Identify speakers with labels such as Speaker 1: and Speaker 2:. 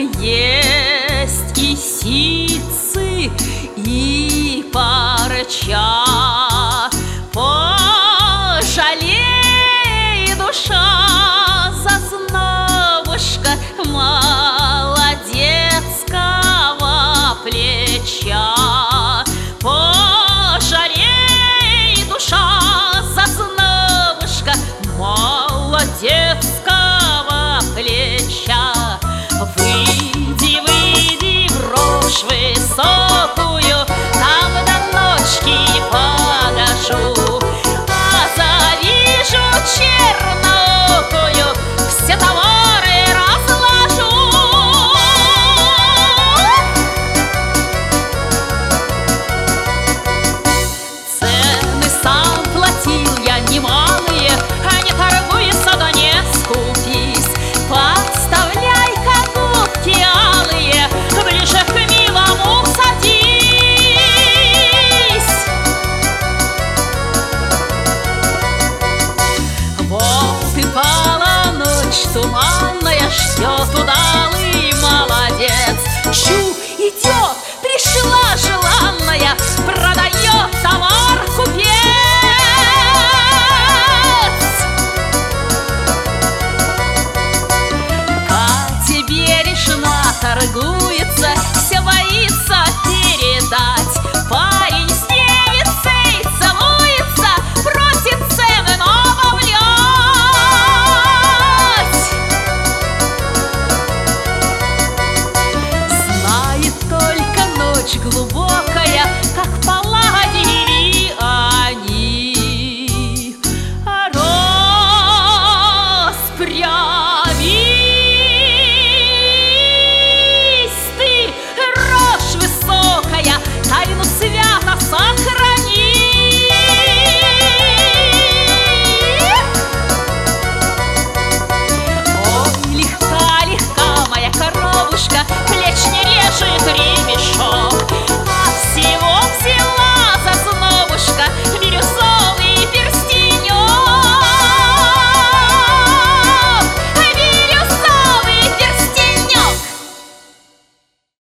Speaker 1: Есть и ситцы, и парча. Пожалей, душа, зазнобушка молодецкого плеча. Пожалей, душа, зазнобушка молодецкого плеча. Выйди, выйди в рожь высокую, там до ночки погожу. А завижу чернокую, все товары разложу. Цены сам платил я немалые, а не торгуйся, да не скупись. Подставляй-ка губки алые, ближе к милому садись. Вот и пала ночь туманная, ждет удара.